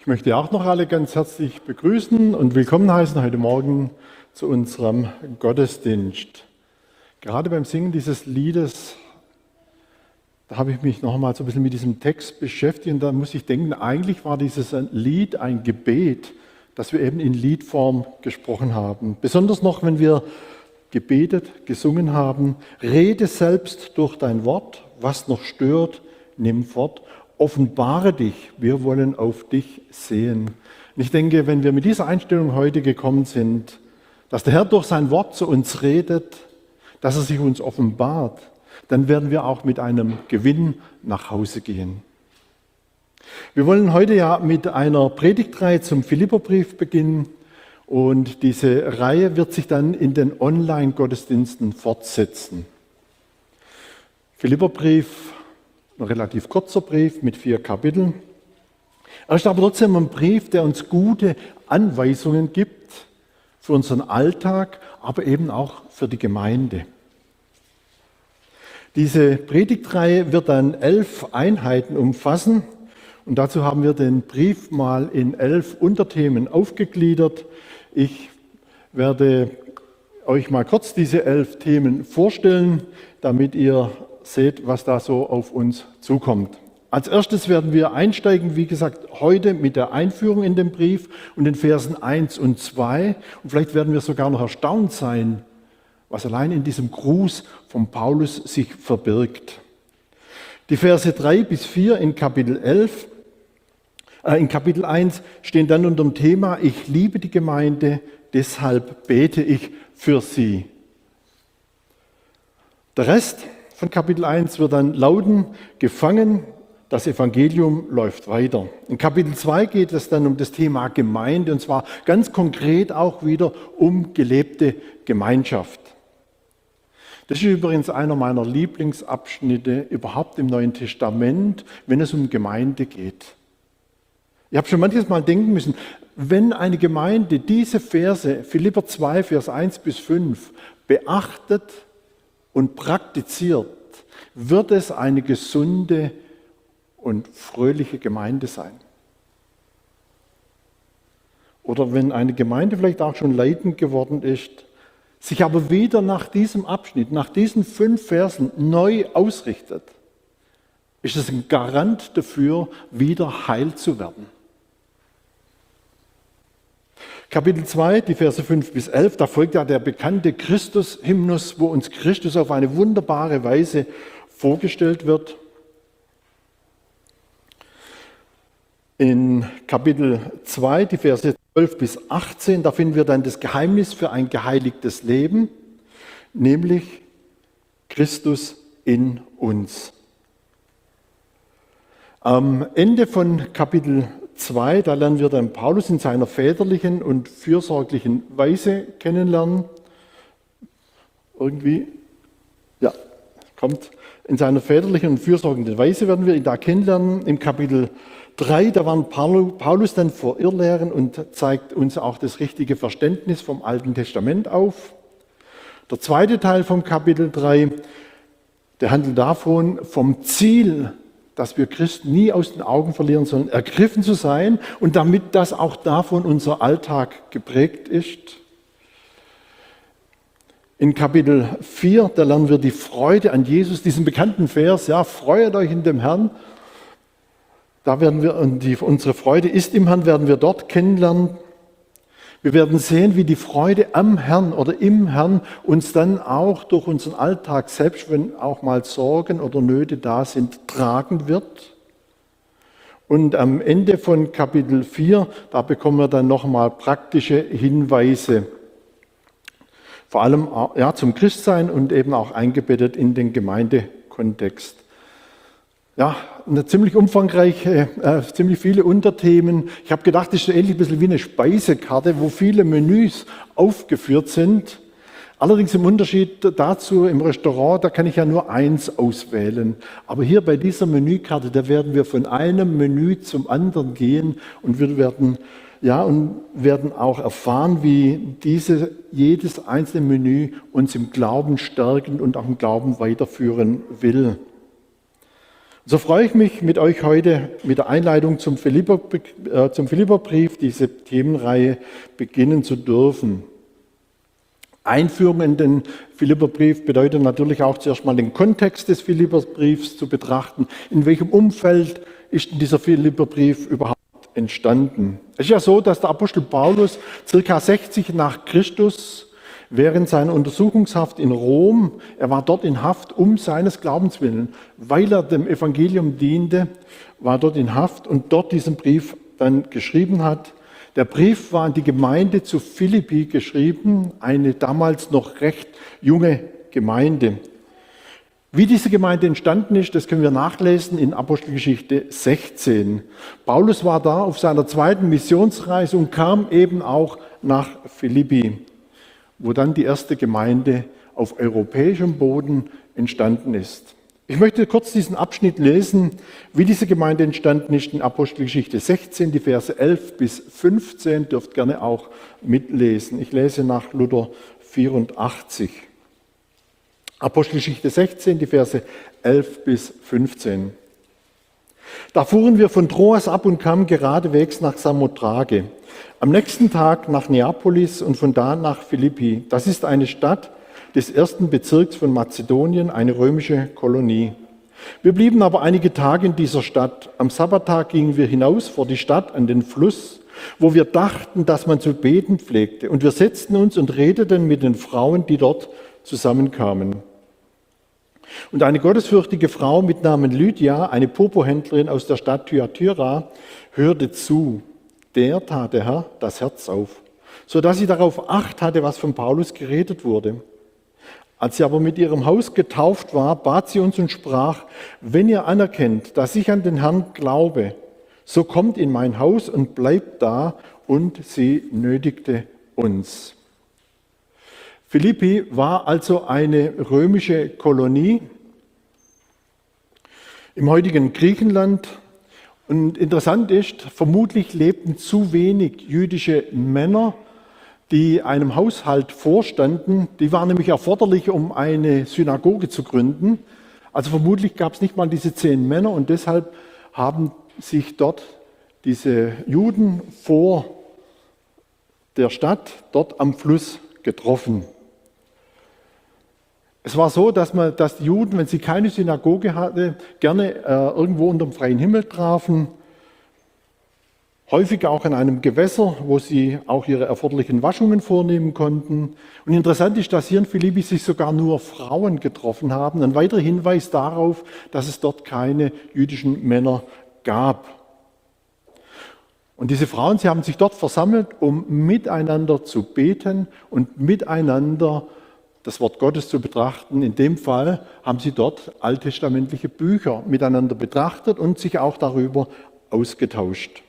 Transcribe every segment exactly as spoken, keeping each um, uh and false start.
Ich möchte auch noch alle ganz herzlich begrüßen und willkommen heißen heute Morgen zu unserem Gottesdienst. Gerade beim Singen dieses Liedes, da habe ich mich noch mal so ein bisschen mit diesem Text beschäftigt und da muss ich denken, eigentlich war dieses Lied ein Gebet, das wir eben in Liedform gesprochen haben. Besonders noch, wenn wir gebetet, gesungen haben, rede selbst durch dein Wort, was noch stört, nimm fort. Offenbare dich, wir wollen auf dich sehen. Und ich denke, wenn wir mit dieser Einstellung heute gekommen sind, dass der Herr durch sein Wort zu uns redet, dass er sich uns offenbart, dann werden wir auch mit einem Gewinn nach Hause gehen. Wir wollen heute ja mit einer Predigtreihe zum Philipperbrief beginnen und diese Reihe wird sich dann in den Online-Gottesdiensten fortsetzen. Philipperbrief, ein relativ kurzer Brief mit vier Kapiteln. Er ist aber trotzdem ein Brief, der uns gute Anweisungen gibt für unseren Alltag, aber eben auch für die Gemeinde. Diese Predigtreihe wird dann elf Einheiten umfassen und dazu haben wir den Brief mal in elf Unterthemen aufgegliedert. Ich werde euch mal kurz diese elf Themen vorstellen, damit ihr seht, was da so auf uns zukommt. Als erstes werden wir einsteigen, wie gesagt, heute mit der Einführung in den Brief und den Versen eins und zwei. Und vielleicht werden wir sogar noch erstaunt sein, was allein in diesem Gruß von Paulus sich verbirgt. Die Verse drei bis vier in Kapitel elf, äh, in Kapitel eins stehen dann unter dem Thema, ich liebe die Gemeinde, deshalb bete ich für sie. Der Rest von Kapitel eins wird dann lauten, gefangen, das Evangelium läuft weiter. In Kapitel zwei geht es dann um das Thema Gemeinde und zwar ganz konkret auch wieder um gelebte Gemeinschaft. Das ist übrigens einer meiner Lieblingsabschnitte überhaupt im Neuen Testament, wenn es um Gemeinde geht. Ich habe schon manches Mal denken müssen, wenn eine Gemeinde diese Verse, Philipper zwei, Vers eins bis fünf, beachtet und praktiziert, wird es eine gesunde und fröhliche Gemeinde sein. Oder wenn eine Gemeinde vielleicht auch schon leidend geworden ist, sich aber wieder nach diesem Abschnitt, nach diesen fünf Versen neu ausrichtet, ist es ein Garant dafür, wieder heil zu werden. Kapitel zwei, die Verse fünf bis elf, da folgt ja der bekannte Christus-Hymnus, wo uns Christus auf eine wunderbare Weise vorgestellt wird. In Kapitel zwei, die Verse zwölf bis achtzehn, da finden wir dann das Geheimnis für ein geheiligtes Leben, nämlich Christus in uns. Am Ende von Kapitel zwei, da lernen wir dann Paulus in seiner väterlichen und fürsorglichen Weise kennenlernen. Irgendwie, ja, kommt. In seiner väterlichen und fürsorglichen Weise werden wir ihn da kennenlernen. Im Kapitel drei, da warnt Paulus dann vor Irrlehren und zeigt uns auch das richtige Verständnis vom Alten Testament auf. Der zweite Teil vom Kapitel drei, der handelt davon, vom Ziel, dass wir Christen nie aus den Augen verlieren sollen, ergriffen zu sein und damit das auch davon unser Alltag geprägt ist. In Kapitel vier, da lernen wir die Freude an Jesus, diesen bekannten Vers, ja, freut euch in dem Herrn. Da werden wir, und die, unsere Freude ist im Herrn, werden wir dort kennenlernen. Wir werden sehen, wie die Freude am Herrn oder im Herrn uns dann auch durch unseren Alltag, selbst wenn auch mal Sorgen oder Nöte da sind, tragen wird. Und am Ende von Kapitel vier, da bekommen wir dann nochmal praktische Hinweise. Vor allem ja, zum Christsein und eben auch eingebettet in den Gemeindekontext. Ja, eine ziemlich umfangreiche, äh, ziemlich viele Unterthemen. Ich habe gedacht, das ist so ähnlich ein bisschen wie eine Speisekarte, wo viele Menüs aufgeführt sind. Allerdings im Unterschied dazu im Restaurant, da kann ich ja nur eins auswählen. Aber hier bei dieser Menükarte, da werden wir von einem Menü zum anderen gehen und wir werden, ja, und werden auch erfahren, wie diese, jedes einzelne Menü uns im Glauben stärken und auch im Glauben weiterführen will. So freue ich mich mit euch heute mit der Einleitung zum Philipper, äh, zum Philipperbrief, diese Themenreihe beginnen zu dürfen. Einführung in den Philipperbrief bedeutet natürlich auch zuerst mal den Kontext des Philipperbriefs zu betrachten. In welchem Umfeld ist denn dieser Philipperbrief überhaupt entstanden? Es ist ja so, dass der Apostel Paulus circa sechzig nach Christus während seiner Untersuchungshaft in Rom, er war dort in Haft um seines Glaubens willen, weil er dem Evangelium diente, war dort in Haft und dort diesen Brief dann geschrieben hat. Der Brief war an die Gemeinde zu Philippi geschrieben, eine damals noch recht junge Gemeinde. Wie diese Gemeinde entstanden ist, das können wir nachlesen in Apostelgeschichte sechzehn. Paulus war da auf seiner zweiten Missionsreise und kam eben auch nach Philippi, wo dann die erste Gemeinde auf europäischem Boden entstanden ist. Ich möchte kurz diesen Abschnitt lesen, wie diese Gemeinde entstanden ist in Apostelgeschichte sechzehn, die Verse elf bis fünfzehn, dürft gerne auch mitlesen. Ich lese nach Luther vierundachtzig. Apostelgeschichte sechzehn, die Verse elf bis fünfzehn. Da fuhren wir von Troas ab und kamen geradewegs nach Samothrake. Am nächsten Tag nach Neapolis und von da nach Philippi. Das ist eine Stadt des ersten Bezirks von Mazedonien, eine römische Kolonie. Wir blieben aber einige Tage in dieser Stadt. Am Sabbattag gingen wir hinaus vor die Stadt an den Fluss, wo wir dachten, dass man zu beten pflegte. Und wir setzten uns und redeten mit den Frauen, die dort zusammenkamen. Und eine gottesfürchtige Frau mit Namen Lydia, eine Purpurhändlerin aus der Stadt Thyatira, hörte zu. Der tat der Herr das Herz auf, sodass sie darauf Acht hatte, was von Paulus geredet wurde. Als sie aber mit ihrem Haus getauft war, bat sie uns und sprach: Wenn ihr anerkennt, dass ich an den Herrn glaube, so kommt in mein Haus und bleibt da. Und sie nötigte uns. Philippi war also eine römische Kolonie im heutigen Griechenland. Und interessant ist, vermutlich lebten zu wenig jüdische Männer, die einem Haushalt vorstanden. Die waren nämlich erforderlich, um eine Synagoge zu gründen. Also vermutlich gab es nicht mal diese zehn Männer und deshalb haben sich dort diese Juden vor der Stadt, dort am Fluss getroffen. Es war so, dass, man, dass die Juden, wenn sie keine Synagoge hatten, gerne äh, irgendwo unter dem freien Himmel trafen, häufig auch an einem Gewässer, wo sie auch ihre erforderlichen Waschungen vornehmen konnten. Und interessant ist, dass hier in Philippi sich sogar nur Frauen getroffen haben. Ein weiterer Hinweis darauf, dass es dort keine jüdischen Männer gab. Und diese Frauen, sie haben sich dort versammelt, um miteinander zu beten und miteinander das Wort Gottes zu betrachten. In dem Fall haben sie dort alttestamentliche Bücher miteinander betrachtet und sich auch darüber ausgetauscht.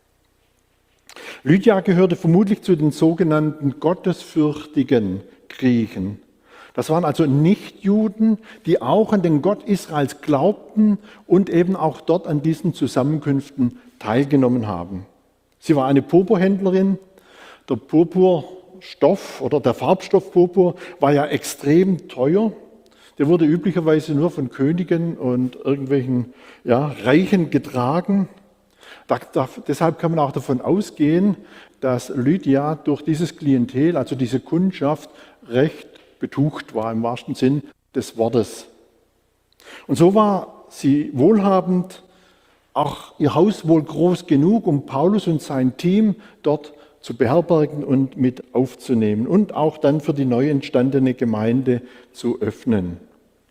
Lydia gehörte vermutlich zu den sogenannten gottesfürchtigen Griechen. Das waren also Nichtjuden, die auch an den Gott Israels glaubten und eben auch dort an diesen Zusammenkünften teilgenommen haben. Sie war eine Purpurhändlerin. Der Purpurstoff oder der Farbstoff Purpur war ja extrem teuer. Der wurde üblicherweise nur von Königen und irgendwelchen ja, Reichen getragen. Da, da, deshalb kann man auch davon ausgehen, dass Lydia durch dieses Klientel, also diese Kundschaft, recht betucht war im wahrsten Sinn des Wortes. Und so war sie wohlhabend, auch ihr Haus wohl groß genug, um Paulus und sein Team dort zu beherbergen und mit aufzunehmen und auch dann für die neu entstandene Gemeinde zu öffnen.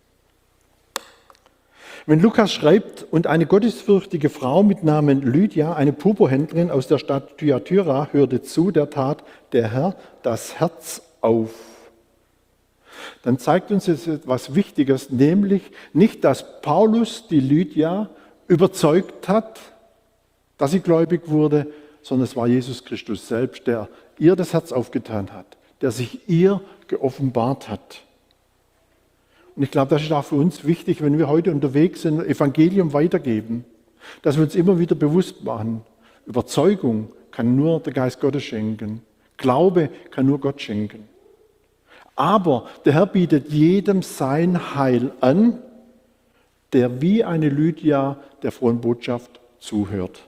Wenn Lukas schreibt, und eine gottesfürchtige Frau mit Namen Lydia, eine Purpurhändlerin aus der Stadt Thyatira, hörte zu, der tat der Herr das Herz auf. Dann zeigt uns jetzt etwas Wichtiges, nämlich nicht, dass Paulus die Lydia überzeugt hat, dass sie gläubig wurde, sondern es war Jesus Christus selbst, der ihr das Herz aufgetan hat, der sich ihr geoffenbart hat. Und ich glaube, das ist auch für uns wichtig, wenn wir heute unterwegs sind, Evangelium weitergeben, dass wir uns immer wieder bewusst machen, Überzeugung kann nur der Geist Gottes schenken, Glaube kann nur Gott schenken. Aber der Herr bietet jedem sein Heil an der wie eine Lydia der frohen Botschaft zuhört.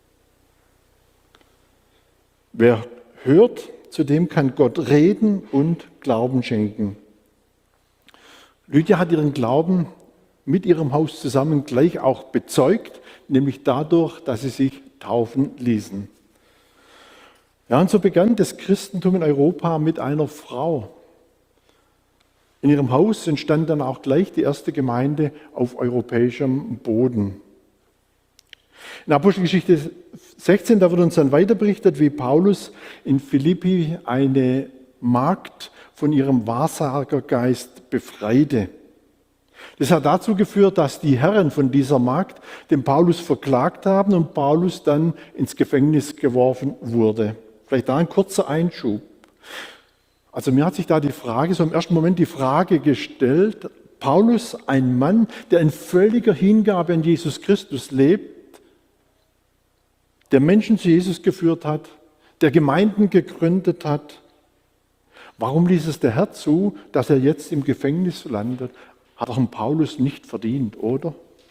Wer hört, zu dem kann Gott reden und Glauben schenken. Lydia hat ihren Glauben mit ihrem Haus zusammen gleich auch bezeugt, nämlich dadurch, dass sie sich taufen ließen. Ja, und so begann das Christentum in Europa mit einer Frau. In ihrem Haus entstand dann auch gleich die erste Gemeinde auf europäischem Boden. In Apostelgeschichte sechzehn, da wird uns dann weiter berichtet, wie Paulus in Philippi eine Magd von ihrem Wahrsagergeist befreite. Das hat dazu geführt, dass die Herren von dieser Magd den Paulus verklagt haben und Paulus dann ins Gefängnis geworfen wurde. Vielleicht da ein kurzer Einschub. Also mir hat sich da die Frage, so im ersten Moment die Frage gestellt, Paulus, ein Mann, der in völliger Hingabe an Jesus Christus lebt, der Menschen zu Jesus geführt hat, der Gemeinden gegründet hat, warum ließ es der Herr zu, dass er jetzt im Gefängnis landet? Hat doch ein Paulus nicht verdient, oder?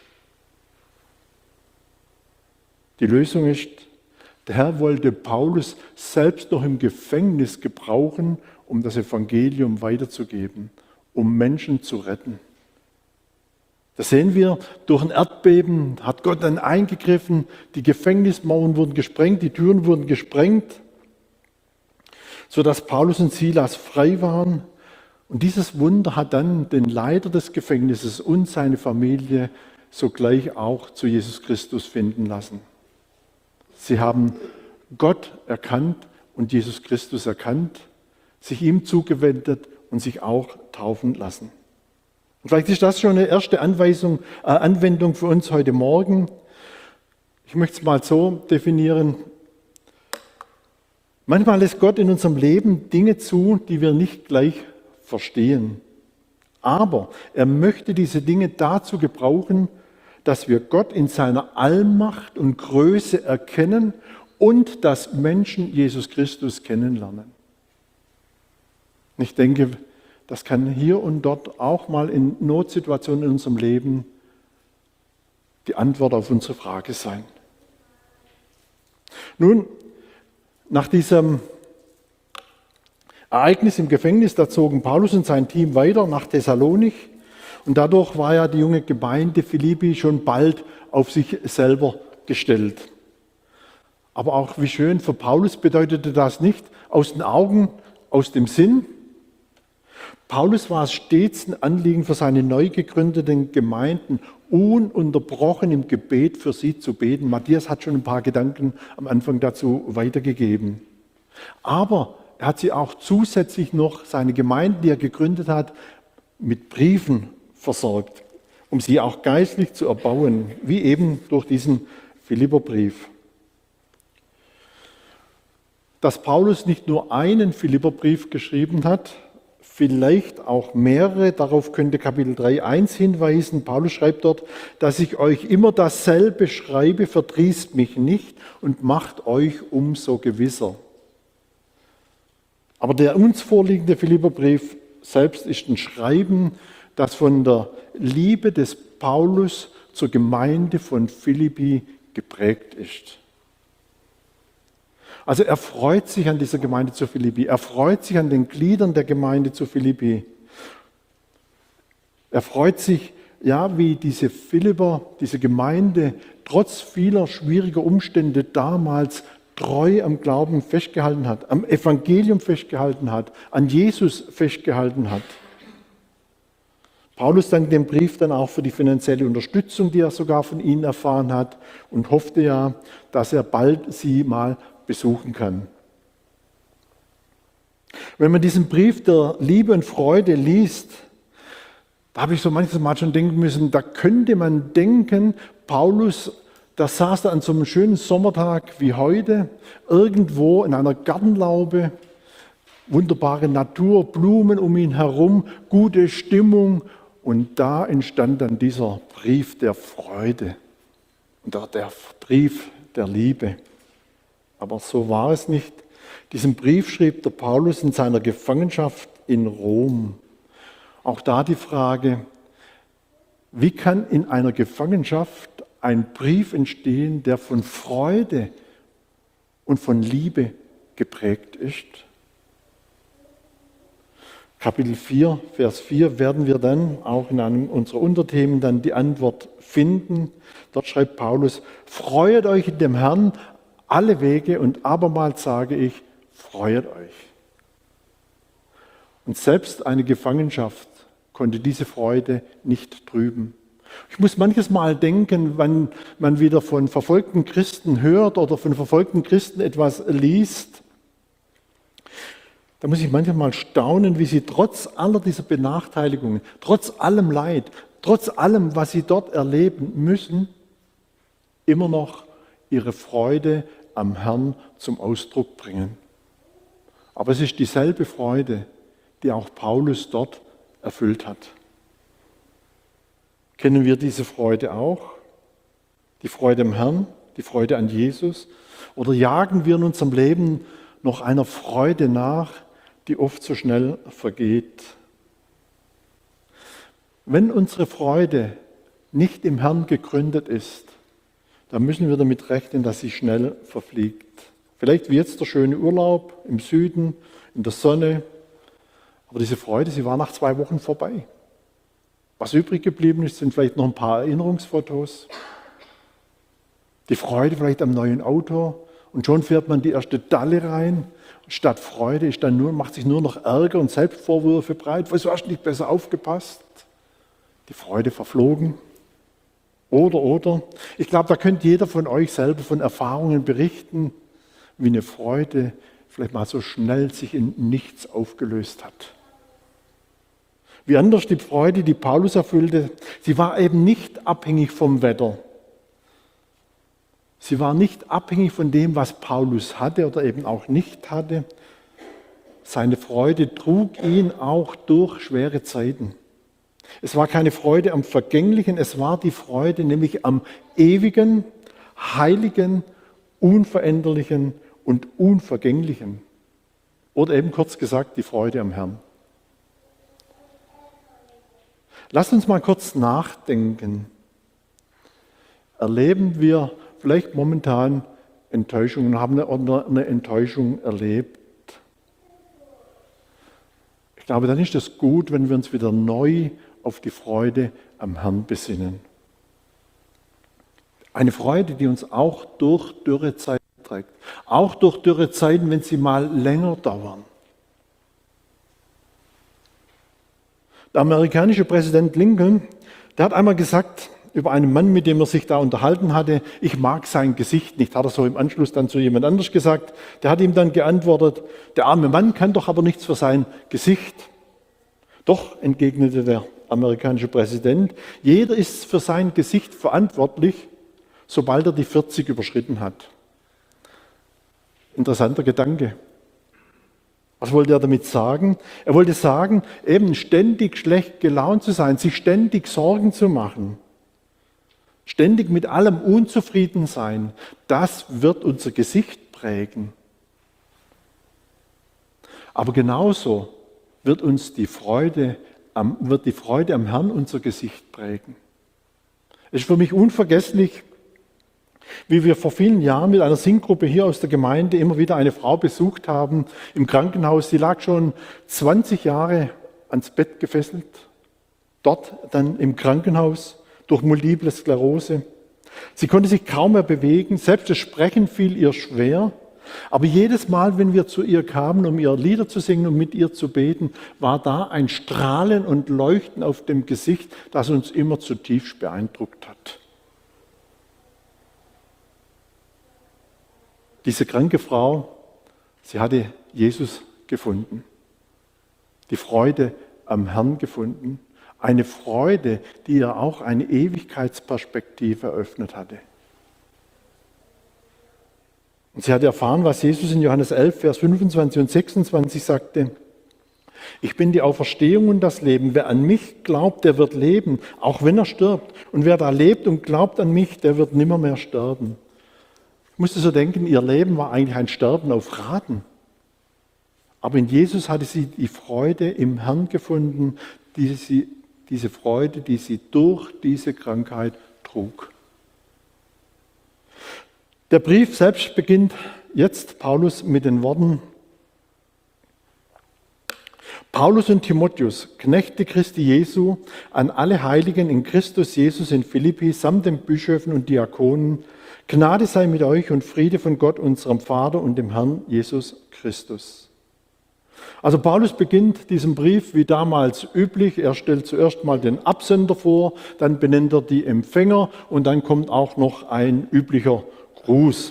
Die Lösung ist, der Herr wollte Paulus selbst noch im Gefängnis gebrauchen, um das Evangelium weiterzugeben, um Menschen zu retten. Das sehen wir, durch ein Erdbeben hat Gott dann eingegriffen, die Gefängnismauern wurden gesprengt, die Türen wurden gesprengt, sodass Paulus und Silas frei waren. Und dieses Wunder hat dann den Leiter des Gefängnisses und seine Familie sogleich auch zu Jesus Christus finden lassen. Sie haben Gott erkannt und Jesus Christus erkannt, sich ihm zugewendet und sich auch taufen lassen. Und vielleicht ist das schon eine erste Anweisung, äh, Anwendung für uns heute Morgen. Ich möchte es mal so definieren. Manchmal lässt Gott in unserem Leben Dinge zu, die wir nicht gleich verstehen. Aber er möchte diese Dinge dazu gebrauchen, dass wir Gott in seiner Allmacht und Größe erkennen und dass Menschen Jesus Christus kennenlernen. Ich denke, das kann hier und dort auch mal in Notsituationen in unserem Leben die Antwort auf unsere Frage sein. Nun, nach diesem Ereignis im Gefängnis, da zogen Paulus und sein Team weiter nach Thessalonich und dadurch war ja die junge Gemeinde Philippi schon bald auf sich selber gestellt. Aber auch wie schön, für Paulus bedeutete das nicht aus den Augen, aus dem Sinn. Paulus war es stets ein Anliegen für seine neu gegründeten Gemeinden, ununterbrochen im Gebet für sie zu beten. Matthias hat schon ein paar Gedanken am Anfang dazu weitergegeben. Aber er hat sie auch zusätzlich noch, seine Gemeinden, die er gegründet hat, mit Briefen versorgt, um sie auch geistlich zu erbauen, wie eben durch diesen Philipperbrief. Dass Paulus nicht nur einen Philipperbrief geschrieben hat, vielleicht auch mehrere, darauf könnte Kapitel drei eins hinweisen. Paulus schreibt dort, dass ich euch immer dasselbe schreibe, verdrießt mich nicht und macht euch umso gewisser. Aber der uns vorliegende Philipperbrief selbst ist ein Schreiben, das von der Liebe des Paulus zur Gemeinde von Philippi geprägt ist. Also er freut sich an dieser Gemeinde zu Philippi, er freut sich an den Gliedern der Gemeinde zu Philippi. Er freut sich, ja, wie diese Philipper, diese Gemeinde, trotz vieler schwieriger Umstände damals treu am Glauben festgehalten hat, am Evangelium festgehalten hat, an Jesus festgehalten hat. Paulus dankt dem Brief dann auch für die finanzielle Unterstützung, die er sogar von ihnen erfahren hat und hoffte ja, dass er bald sie mal besuchen kann. Wenn man diesen Brief der Liebe und Freude liest, da habe ich so manches Mal schon denken müssen, da könnte man denken, Paulus, da saß er an so einem schönen Sommertag wie heute, irgendwo in einer Gartenlaube, wunderbare Natur, Blumen um ihn herum, gute Stimmung und da entstand dann dieser Brief der Freude und der, der Brief der Liebe. Aber so war es nicht. Diesen Brief schrieb der Paulus in seiner Gefangenschaft in Rom. Auch da die Frage, Wie kann in einer Gefangenschaft ein Brief entstehen, der von Freude und von Liebe geprägt ist? Kapitel vier, Vers vier werden wir dann auch in einem unserer Unterthemen dann die Antwort finden. Dort schreibt Paulus: Freuet euch in dem Herrn alle Wege, und abermals sage ich, freuet euch. Und selbst eine Gefangenschaft konnte diese Freude nicht trüben. Ich muss manches Mal denken, wenn man wieder von verfolgten Christen hört oder von verfolgten Christen etwas liest, da muss ich manchmal staunen, wie sie trotz aller dieser Benachteiligungen, trotz allem Leid, trotz allem, was sie dort erleben müssen, immer noch ihre Freude am Herrn zum Ausdruck bringen. Aber es ist dieselbe Freude, die auch Paulus dort erfüllt hat. Kennen wir diese Freude auch? Die Freude am Herrn, die Freude an Jesus? Oder jagen wir in unserem Leben noch einer Freude nach, die oft so schnell vergeht? Wenn unsere Freude nicht im Herrn gegründet ist, dann müssen wir damit rechnen, dass sie schnell verfliegt. Vielleicht wie jetzt der schöne Urlaub im Süden, in der Sonne, aber diese Freude, sie war nach zwei Wochen vorbei. Was übrig geblieben ist, sind vielleicht noch ein paar Erinnerungsfotos. Die Freude vielleicht am neuen Auto, und schon fährt man die erste Dalle rein. Und statt Freude ist dann nur, macht sich nur noch Ärger und Selbstvorwürfe breit. Wieso hast du nicht besser aufgepasst? Die Freude verflogen. Oder, oder. Ich glaube, da könnte jeder von euch selber von Erfahrungen berichten, wie eine Freude vielleicht mal so schnell sich in nichts aufgelöst hat. Wie anders die Freude, die Paulus erfüllte, sie war eben nicht abhängig vom Wetter. Sie war nicht abhängig von dem, was Paulus hatte oder eben auch nicht hatte. Seine Freude trug ihn auch durch schwere Zeiten. Es war keine Freude am Vergänglichen, es war die Freude nämlich am Ewigen, Heiligen, Unveränderlichen und Unvergänglichen. Oder eben kurz gesagt, die Freude am Herrn. Lasst uns mal kurz nachdenken. Erleben wir vielleicht momentan Enttäuschungen, haben eine, eine Enttäuschung erlebt? Ich glaube, dann ist es gut, wenn wir uns wieder neu auf die Freude am Herrn besinnen. Eine Freude, die uns auch durch Dürrezeiten trägt. Auch durch Dürrezeiten, wenn sie mal länger dauern. Der amerikanische Präsident Lincoln, der hat einmal gesagt über einen Mann, mit dem er sich da unterhalten hatte, ich mag sein Gesicht nicht. Hat er so im Anschluss dann zu jemand anders gesagt. Der hat ihm dann geantwortet, der arme Mann kann doch aber nichts für sein Gesicht. Doch, entgegnete der amerikanische Präsident, jeder ist für sein Gesicht verantwortlich, sobald er die vierzig überschritten hat. Interessanter Gedanke. Was wollte er damit sagen? Er wollte sagen, eben ständig schlecht gelaunt zu sein, sich ständig Sorgen zu machen, ständig mit allem unzufrieden sein, das wird unser Gesicht prägen. Aber genauso wird uns die Freude am, wird die Freude am Herrn unser Gesicht prägen. Es ist für mich unvergesslich, wie wir vor vielen Jahren mit einer Singgruppe hier aus der Gemeinde immer wieder eine Frau besucht haben im Krankenhaus. Sie lag schon zwanzig Jahre ans Bett gefesselt, dort dann im Krankenhaus durch multiple Sklerose. Sie konnte sich kaum mehr bewegen, selbst das Sprechen fiel ihr schwer. Aber jedes Mal, wenn wir zu ihr kamen, um ihr Lieder zu singen und mit ihr zu beten, war da ein Strahlen und Leuchten auf dem Gesicht, das uns immer zutiefst beeindruckt hat. Diese kranke Frau, sie hatte Jesus gefunden, die Freude am Herrn gefunden, eine Freude, die ihr auch eine Ewigkeitsperspektive eröffnet hatte. Und sie hatte erfahren, was Jesus in Johannes elf, Vers fünfundzwanzig und sechsundzwanzig sagte, ich bin die Auferstehung und das Leben. Wer an mich glaubt, der wird leben, auch wenn er stirbt. Und wer da lebt und glaubt an mich, der wird nimmermehr sterben. Ich musste so denken, ihr Leben war eigentlich ein Sterben auf Raten. Aber in Jesus hatte sie die Freude im Herrn gefunden, die sie diese Freude, die sie durch diese Krankheit trug. Der Brief selbst beginnt jetzt, Paulus, mit den Worten: Paulus und Timotheus, Knechte Christi Jesu, an alle Heiligen in Christus Jesus in Philippi, samt den Bischöfen und Diakonen, Gnade sei mit euch und Friede von Gott, unserem Vater und dem Herrn Jesus Christus. Also Paulus beginnt diesen Brief wie damals üblich. Er stellt zuerst mal den Absender vor, dann benennt er die Empfänger und dann kommt auch noch ein üblicher Gruß.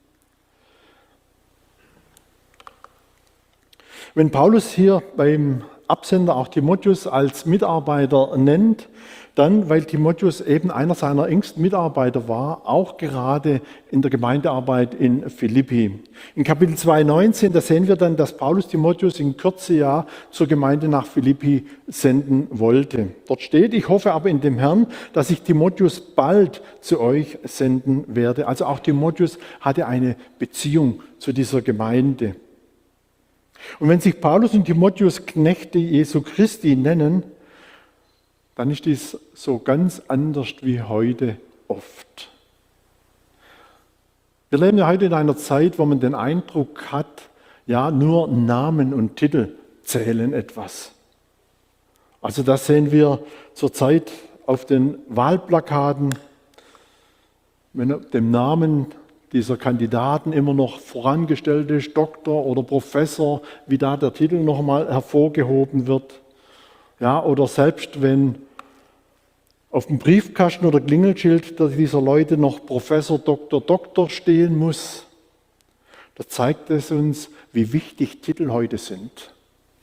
Wenn Paulus hier beim Absender auch Timotheus als Mitarbeiter nennt, dann, weil Timotheus eben einer seiner engsten Mitarbeiter war, auch gerade in der Gemeindearbeit in Philippi. In Kapitel zwei, neunzehn, da sehen wir dann, dass Paulus Timotheus in Kürze ja zur Gemeinde nach Philippi senden wollte. Dort steht: Ich hoffe aber in dem Herrn, dass ich Timotheus bald zu euch senden werde. Also auch Timotheus hatte eine Beziehung zu dieser Gemeinde. Und wenn sich Paulus und Timotheus Knechte Jesu Christi nennen, dann ist dies so ganz anders wie heute oft. Wir leben ja heute in einer Zeit, wo man den Eindruck hat, ja, nur Namen und Titel zählen etwas. Also das sehen wir zurzeit auf den Wahlplakaten, wenn dem Namen dieser Kandidaten immer noch vorangestellt ist, Doktor oder Professor, wie da der Titel nochmal hervorgehoben wird. Ja, oder selbst wenn auf dem Briefkasten oder Klingelschild dieser Leute noch Professor, Doktor, Doktor stehen muss, da zeigt es uns, wie wichtig Titel heute sind.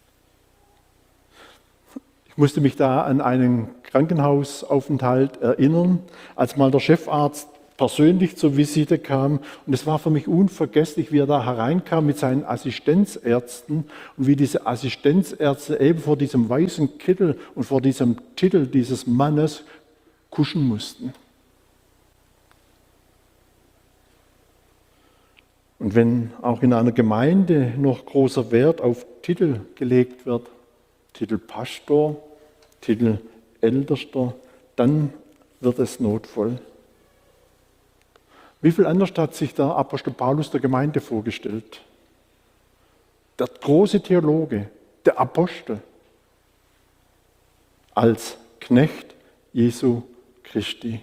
Ich musste mich da an einen Krankenhausaufenthalt erinnern, als mal der Chefarzt persönlich zur Visite kam. Und es war für mich unvergesslich, wie er da hereinkam mit seinen Assistenzärzten und wie diese Assistenzärzte eben vor diesem weißen Kittel und vor diesem Titel dieses Mannes kuschen mussten. Und wenn auch in einer Gemeinde noch großer Wert auf Titel gelegt wird, Titel Pastor, Titel Ältester, dann wird es notvoll. Wie viel anders hat sich der Apostel Paulus der Gemeinde vorgestellt? Der große Theologe, der Apostel, als Knecht Jesu Christi.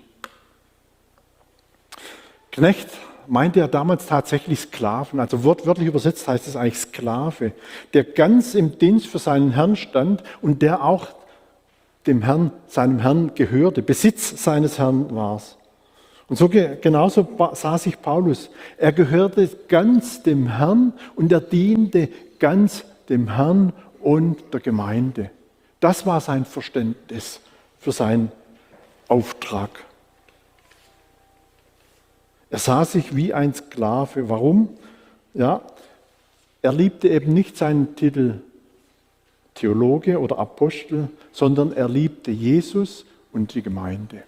Knecht meinte er damals tatsächlich Sklaven, also wortwörtlich übersetzt heißt es eigentlich Sklave, der ganz im Dienst für seinen Herrn stand und der auch dem Herrn, seinem Herrn gehörte, Besitz seines Herrn war. Und so genauso sah sich Paulus. Er gehörte ganz dem Herrn und er diente ganz dem Herrn und der Gemeinde. Das war sein Verständnis für seinen Auftrag. Er sah sich wie ein Sklave. Warum? Ja, er liebte eben nicht seinen Titel Theologe oder Apostel, sondern er liebte Jesus und die Gemeinde.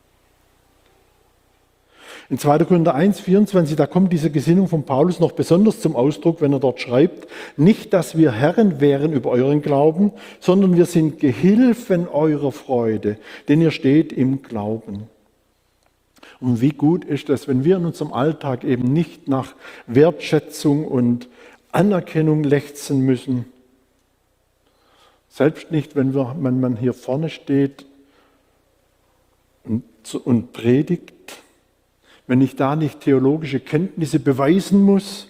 In zweiter Korinther eins, vierundzwanzig, da kommt diese Gesinnung von Paulus noch besonders zum Ausdruck, wenn er dort schreibt: Nicht, dass wir Herren wären über euren Glauben, sondern wir sind Gehilfen eurer Freude, denn ihr steht im Glauben. Und wie gut ist es, wenn wir in unserem Alltag eben nicht nach Wertschätzung und Anerkennung lechzen müssen. Selbst nicht, wenn, wir, wenn man hier vorne steht und, und predigt, wenn ich da nicht theologische Kenntnisse beweisen muss,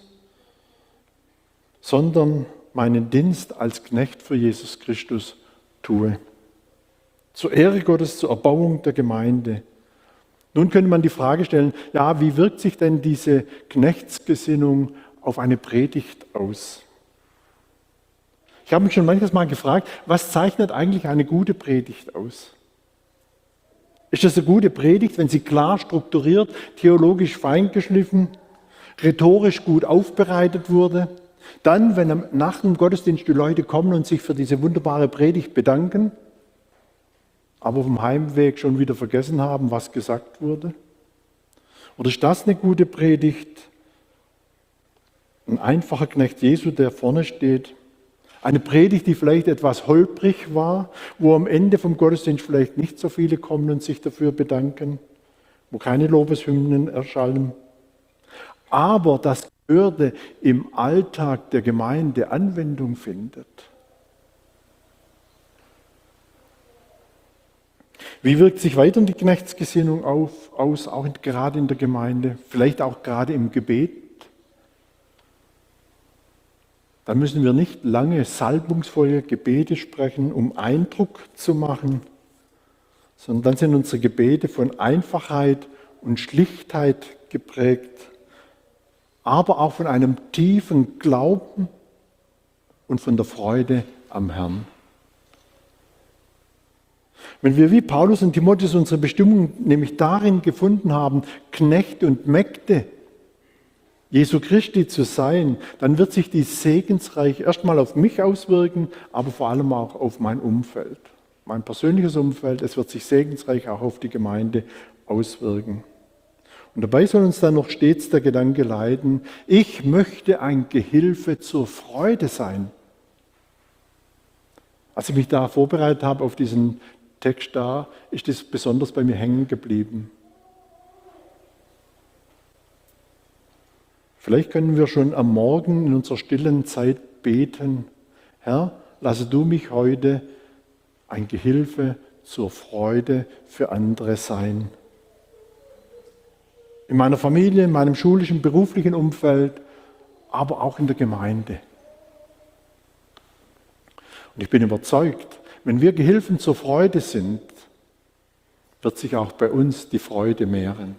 sondern meinen Dienst als Knecht für Jesus Christus tue. Zur Ehre Gottes, zur Erbauung der Gemeinde. Nun könnte man die Frage stellen, ja, wie wirkt sich denn diese Knechtsgesinnung auf eine Predigt aus? Ich habe mich schon manches Mal gefragt, was zeichnet eigentlich eine gute Predigt aus? Ist das eine gute Predigt, wenn sie klar strukturiert, theologisch feingeschliffen, rhetorisch gut aufbereitet wurde? Dann, wenn nach dem Gottesdienst die Leute kommen und sich für diese wunderbare Predigt bedanken, aber auf dem Heimweg schon wieder vergessen haben, was gesagt wurde? Oder ist das eine gute Predigt? Ein einfacher Knecht Jesu, der vorne steht, Eine Predigt, die vielleicht etwas holprig war, wo am Ende vom Gottesdienst vielleicht nicht so viele kommen und sich dafür bedanken, wo keine Lobeshymnen erschallen. Aber das Gehörte im Alltag der Gemeinde Anwendung findet. Wie wirkt sich weiter die Knechtsgesinnung auf, aus, auch in, gerade in der Gemeinde, vielleicht auch gerade im Gebet? Da müssen wir nicht lange salbungsvolle Gebete sprechen, um Eindruck zu machen, sondern dann sind unsere Gebete von Einfachheit und Schlichtheit geprägt, aber auch von einem tiefen Glauben und von der Freude am Herrn. Wenn wir wie Paulus und Timotheus unsere Bestimmung nämlich darin gefunden haben, Knechte und Mägde Jesu Christi zu sein, dann wird sich dies segensreich erstmal auf mich auswirken, aber vor allem auch auf mein Umfeld, mein persönliches Umfeld. Es wird sich segensreich auch auf die Gemeinde auswirken. Und dabei soll uns dann noch stets der Gedanke leiten, ich möchte ein Gehilfe zur Freude sein. Als ich mich da vorbereitet habe auf diesen Text da, ist das besonders bei mir hängen geblieben. Vielleicht können wir schon am Morgen in unserer stillen Zeit beten, Herr, lasse du mich heute ein Gehilfe zur Freude für andere sein. In meiner Familie, in meinem schulischen, beruflichen Umfeld, aber auch in der Gemeinde. Und ich bin überzeugt, wenn wir Gehilfen zur Freude sind, wird sich auch bei uns die Freude mehren.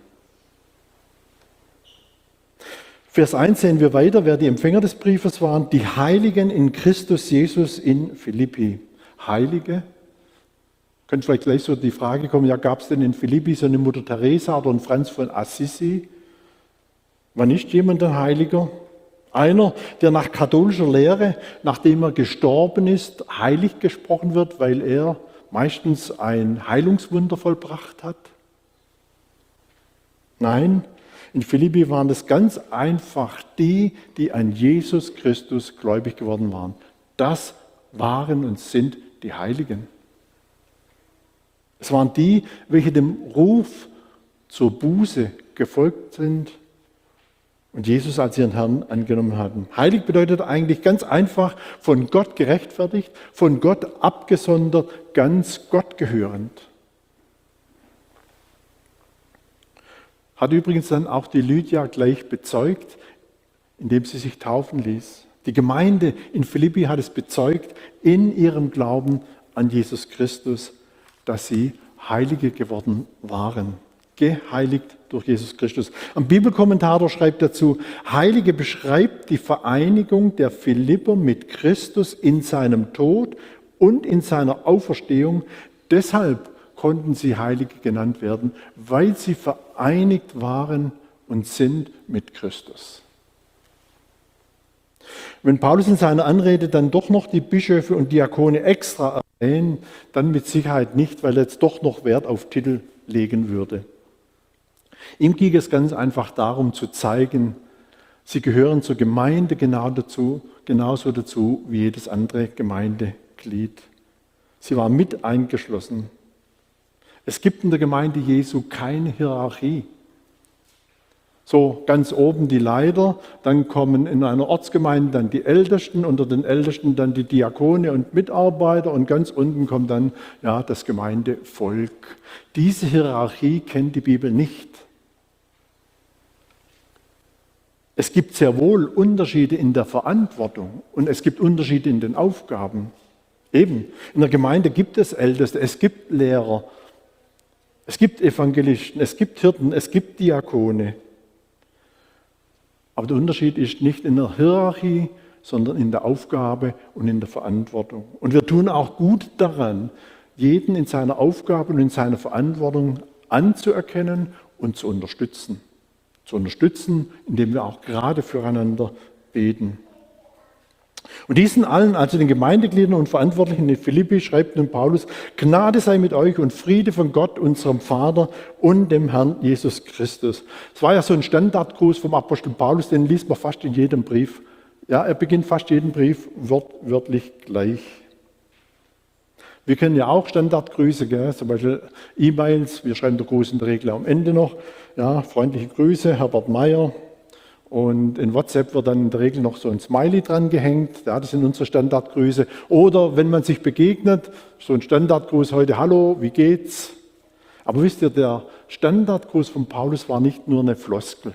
Vers eins sehen wir weiter, wer die Empfänger des Briefes waren, die Heiligen in Christus Jesus in Philippi. Heilige? Könnte vielleicht gleich so die Frage kommen, ja, gab es denn in Philippi so eine Mutter Teresa oder einen Franz von Assisi? War nicht jemand ein Heiliger? Einer, der nach katholischer Lehre, nachdem er gestorben ist, heilig gesprochen wird, weil er meistens ein Heilungswunder vollbracht hat? Nein, in Philippi waren es ganz einfach die, die an Jesus Christus gläubig geworden waren. Das waren und sind die Heiligen. Es waren die, welche dem Ruf zur Buße gefolgt sind und Jesus als ihren Herrn angenommen hatten. Heilig bedeutet eigentlich ganz einfach, von Gott gerechtfertigt, von Gott abgesondert, ganz Gott gehörend. Hat übrigens dann auch die Lydia gleich bezeugt, indem sie sich taufen ließ. Die Gemeinde in Philippi hat es bezeugt in ihrem Glauben an Jesus Christus, dass sie Heilige geworden waren. Geheiligt durch Jesus Christus. Ein Bibelkommentator schreibt dazu, Heilige beschreibt die Vereinigung der Philipper mit Christus in seinem Tod und in seiner Auferstehung. Deshalb konnten sie Heilige genannt werden, weil sie vereinigt waren und sind mit Christus. Wenn Paulus in seiner Anrede dann doch noch die Bischöfe und Diakone extra erwähnt, dann mit Sicherheit nicht, weil er jetzt doch noch Wert auf Titel legen würde. Ihm ging es ganz einfach darum zu zeigen, sie gehören zur Gemeinde genau dazu, genauso dazu wie jedes andere Gemeindeglied. Sie waren mit eingeschlossen. Es gibt in der Gemeinde Jesu keine Hierarchie. So ganz oben die Leiter, dann kommen in einer Ortsgemeinde dann die Ältesten, unter den Ältesten dann die Diakone und Mitarbeiter und ganz unten kommt dann ja, das Gemeindevolk. Diese Hierarchie kennt die Bibel nicht. Es gibt sehr wohl Unterschiede in der Verantwortung und es gibt Unterschiede in den Aufgaben. Eben, in der Gemeinde gibt es Älteste, es gibt Lehrer, es gibt Evangelisten, es gibt Hirten, es gibt Diakone. Aber der Unterschied ist nicht in der Hierarchie, sondern in der Aufgabe und in der Verantwortung. Und wir tun auch gut daran, jeden in seiner Aufgabe und in seiner Verantwortung anzuerkennen und zu unterstützen. Zu unterstützen, indem wir auch gerade füreinander beten. Und diesen allen, also den Gemeindegliedern und Verantwortlichen in Philippi, schreibt nun Paulus, Gnade sei mit euch und Friede von Gott, unserem Vater und dem Herrn Jesus Christus. Es war ja so ein Standardgruß vom Apostel Paulus, den liest man fast in jedem Brief Ja, er beginnt fast jeden Brief wortwörtlich gleich. Wir kennen ja auch Standardgrüße, gell? Zum Beispiel E-Mails. Wir schreiben den Gruß in der Regel am Ende noch. Ja, freundliche Grüße, Herbert Meyer. Und in WhatsApp wird dann in der Regel noch so ein Smiley dran gehängt. Ja, das sind unsere Standardgrüße. Oder wenn man sich begegnet, so ein Standardgruß heute, hallo, wie geht's? Aber wisst ihr, der Standardgruß von Paulus war nicht nur eine Floskel.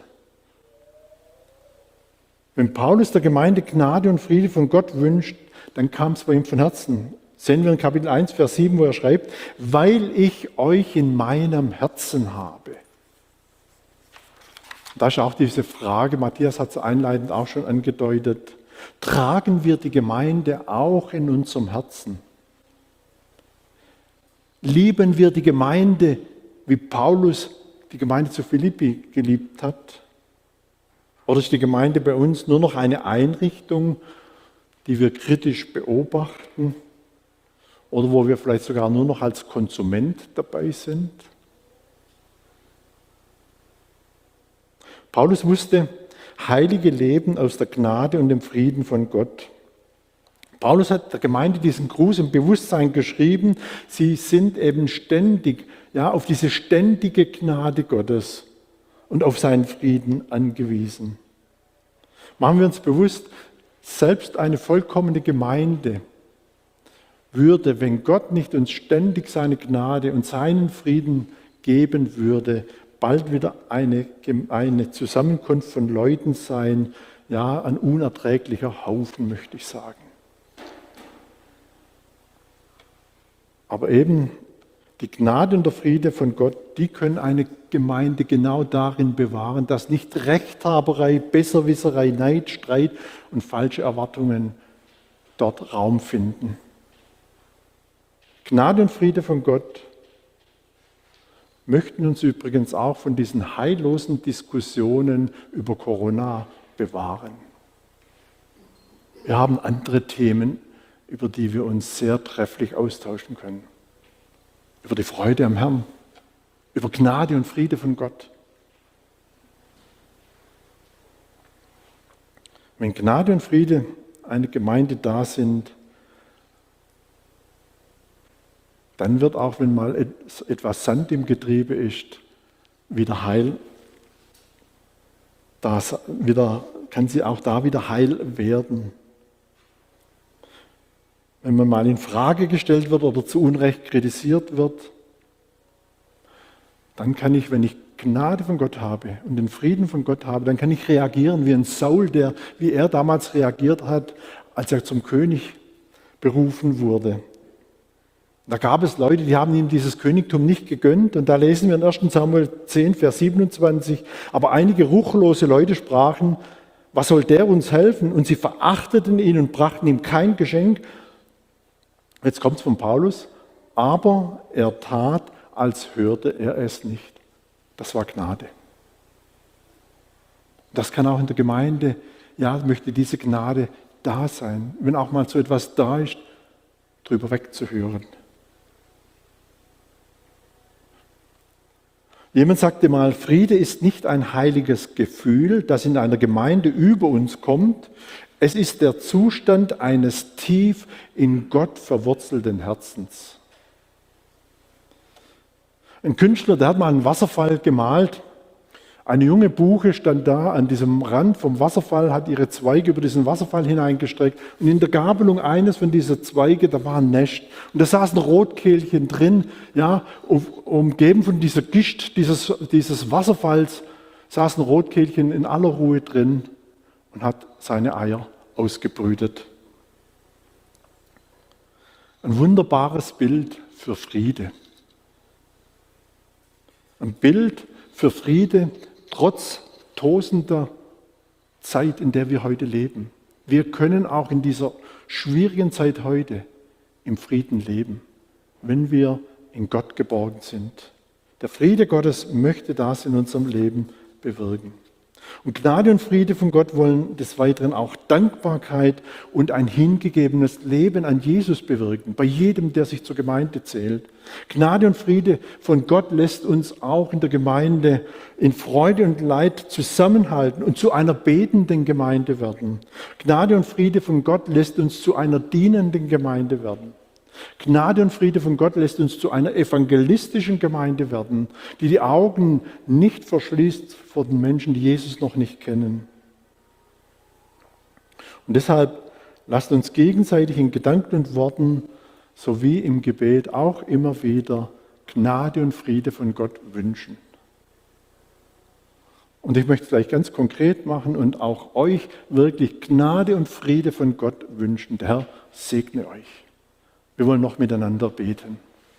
Wenn Paulus der Gemeinde Gnade und Friede von Gott wünscht, dann kam es bei ihm von Herzen. Sehen wir in Kapitel eins, Vers sieben, wo er schreibt, weil ich euch in meinem Herzen habe. Da ist auch diese Frage, Matthias hat es einleitend auch schon angedeutet, tragen wir die Gemeinde auch in unserem Herzen? Lieben wir die Gemeinde, wie Paulus die Gemeinde zu Philippi geliebt hat? Oder ist die Gemeinde bei uns nur noch eine Einrichtung, die wir kritisch beobachten? Oder wo wir vielleicht sogar nur noch als Konsument dabei sind? Paulus wusste, Heilige leben aus der Gnade und dem Frieden von Gott. Paulus hat der Gemeinde diesen Gruß im Bewusstsein geschrieben, sie sind eben ständig, ja, auf diese ständige Gnade Gottes und auf seinen Frieden angewiesen. Machen wir uns bewusst, selbst eine vollkommene Gemeinde würde, wenn Gott nicht uns ständig seine Gnade und seinen Frieden geben würde, bald wieder eine, eine Zusammenkunft von Leuten sein, ja, ein unerträglicher Haufen, möchte ich sagen. Aber eben die Gnade und der Friede von Gott, die können eine Gemeinde genau darin bewahren, dass nicht Rechthaberei, Besserwisserei, Neid, Streit und falsche Erwartungen dort Raum finden. Gnade und Friede von Gott möchten uns übrigens auch von diesen heillosen Diskussionen über Corona bewahren. Wir haben andere Themen, über die wir uns sehr trefflich austauschen können. Über die Freude am Herrn, über Gnade und Friede von Gott. Wenn Gnade und Friede eine Gemeinde da sind, dann wird auch, wenn mal etwas Sand im Getriebe ist, wieder heil. Da wieder, kann sie auch da wieder heil werden. Wenn man mal in Frage gestellt wird oder zu Unrecht kritisiert wird, dann kann ich, wenn ich Gnade von Gott habe und den Frieden von Gott habe, dann kann ich reagieren wie ein Saul, der, wie er damals reagiert hat, als er zum König berufen wurde. Da gab es Leute, die haben ihm dieses Königtum nicht gegönnt. Und da lesen wir in erster Samuel zehn, Vers siebenundzwanzig. Aber einige ruchlose Leute sprachen, was soll der uns helfen? Und sie verachteten ihn und brachten ihm kein Geschenk. Jetzt kommt es von Paulus. Aber er tat, als hörte er es nicht. Das war Gnade. Das kann auch in der Gemeinde, ja, möchte diese Gnade da sein. Wenn auch mal so etwas da ist, drüber wegzuhören. Jemand sagte mal, Friede ist nicht ein heiliges Gefühl, das in einer Gemeinde über uns kommt. Es ist der Zustand eines tief in Gott verwurzelten Herzens. Ein Künstler, der hat mal einen Wasserfall gemalt. Eine junge Buche stand da an diesem Rand vom Wasserfall, hat ihre Zweige über diesen Wasserfall hineingestreckt. Und in der Gabelung eines von diesen Zweige, da war ein Nest. Und da saß ein Rotkehlchen drin, ja, umgeben von dieser Gischt dieses, dieses Wasserfalls, saß ein Rotkehlchen in aller Ruhe drin und hat seine Eier ausgebrütet. Ein wunderbares Bild für Friede. Ein Bild für Friede, trotz tosender Zeit, in der wir heute leben. Wir können auch in dieser schwierigen Zeit heute im Frieden leben, wenn wir in Gott geborgen sind. Der Friede Gottes möchte das in unserem Leben bewirken. Und Gnade und Friede von Gott wollen des Weiteren auch Dankbarkeit und ein hingegebenes Leben an Jesus bewirken, bei jedem, der sich zur Gemeinde zählt. Gnade und Friede von Gott lässt uns auch in der Gemeinde in Freude und Leid zusammenhalten und zu einer betenden Gemeinde werden. Gnade und Friede von Gott lässt uns zu einer dienenden Gemeinde werden. Gnade und Friede von Gott lässt uns zu einer evangelistischen Gemeinde werden, die die Augen nicht verschließt vor den Menschen, die Jesus noch nicht kennen. Und deshalb lasst uns gegenseitig in Gedanken und Worten sowie im Gebet auch immer wieder Gnade und Friede von Gott wünschen. Und ich möchte es gleich ganz konkret machen und auch euch wirklich Gnade und Friede von Gott wünschen. Der Herr segne euch. Wir wollen noch miteinander beten.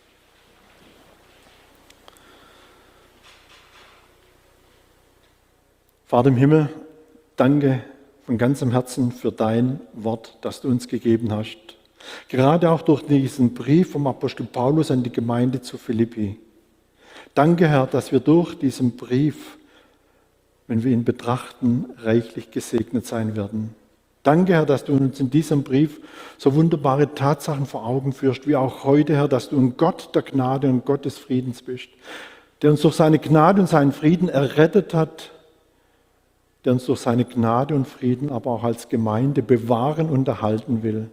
Vater im Himmel, danke von ganzem Herzen für dein Wort, das du uns gegeben hast. Gerade auch durch diesen Brief vom Apostel Paulus an die Gemeinde zu Philippi. Danke, Herr, dass wir durch diesen Brief, wenn wir ihn betrachten, reichlich gesegnet sein werden. Danke, Herr, dass du uns in diesem Brief so wunderbare Tatsachen vor Augen führst, wie auch heute, Herr, dass du ein Gott der Gnade und Gott des Friedens bist, der uns durch seine Gnade und seinen Frieden errettet hat, der uns durch seine Gnade und Frieden aber auch als Gemeinde bewahren und erhalten will.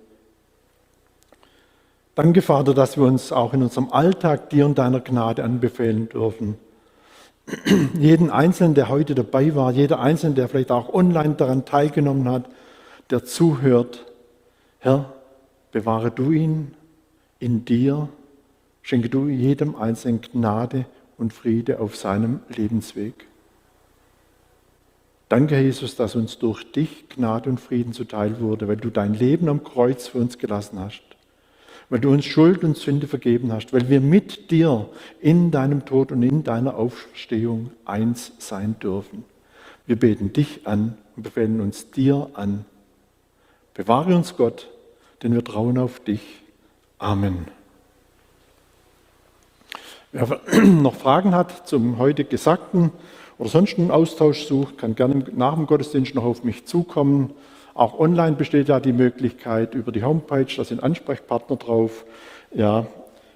Danke, Vater, dass wir uns auch in unserem Alltag dir und deiner Gnade anbefehlen dürfen. Jeden Einzelnen, der heute dabei war, jeder Einzelne, der vielleicht auch online daran teilgenommen hat, der zuhört, Herr, bewahre du ihn in dir, schenke du jedem Einzelnen Gnade und Friede auf seinem Lebensweg. Danke, Herr Jesus, dass uns durch dich Gnade und Frieden zuteil wurde, weil du dein Leben am Kreuz für uns gelassen hast, weil du uns Schuld und Sünde vergeben hast, weil wir mit dir in deinem Tod und in deiner Auferstehung eins sein dürfen. Wir beten dich an und befehlen uns dir an. Bewahre uns Gott, denn wir trauen auf dich. Amen. Wer noch Fragen hat zum heute Gesagten oder sonst einen Austausch sucht, kann gerne nach dem Gottesdienst noch auf mich zukommen. Auch online besteht ja die Möglichkeit über die Homepage, da sind Ansprechpartner drauf, ja,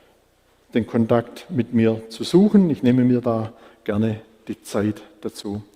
den Kontakt mit mir zu suchen. Ich nehme mir da gerne die Zeit dazu.